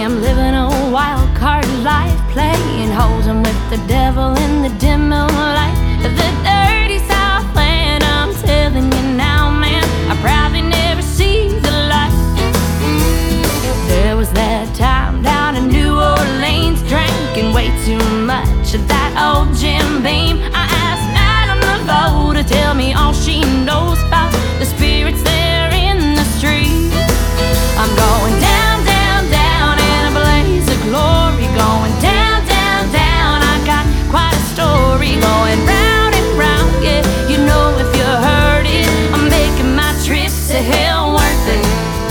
I'm living a wild card life, playing hold'em with the devil in the dim moonlight. The dirty Southland, I'm telling you now, man, I probably never see the light. There was that time down in New Orleans, drinking way too much of that old Jim Beam. I asked Madame Laveau to tell me all she knows about the spirits there in the street. I'm going down, down, down in a blaze of glory. Going down, down, down, I got quite a story. Going round and round, yeah, you know if you heard it, I'm making my trip to hell worth it.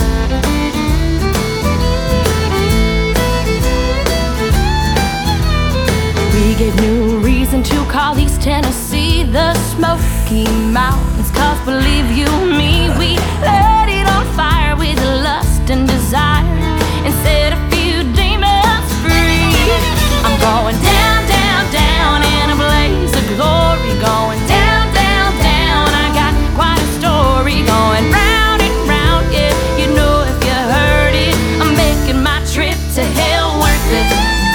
We gave new reason to call East Tennessee the Smoky Mountains, 'cause believe you me, we let it on fire with lust and desire and set a few demons free. I'm going down, down, down in a blaze of glory. Going down, down, down, I got quite a story. Going round and round, yeah, you know if you heard it, I'm making my trip to hell worth it.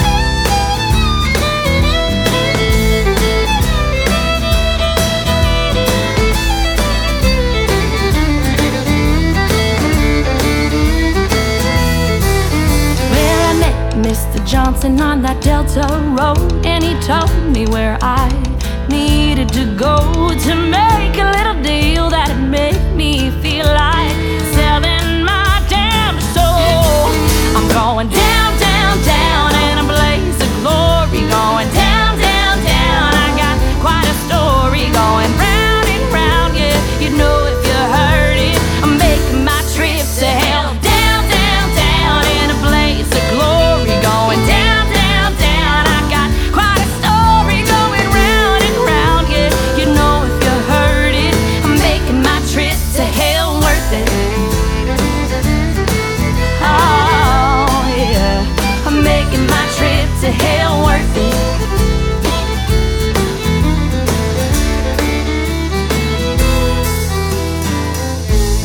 Mr. Johnson on that Delta Road, and he told me where I needed to go to make a little deal that'd make me feel like selling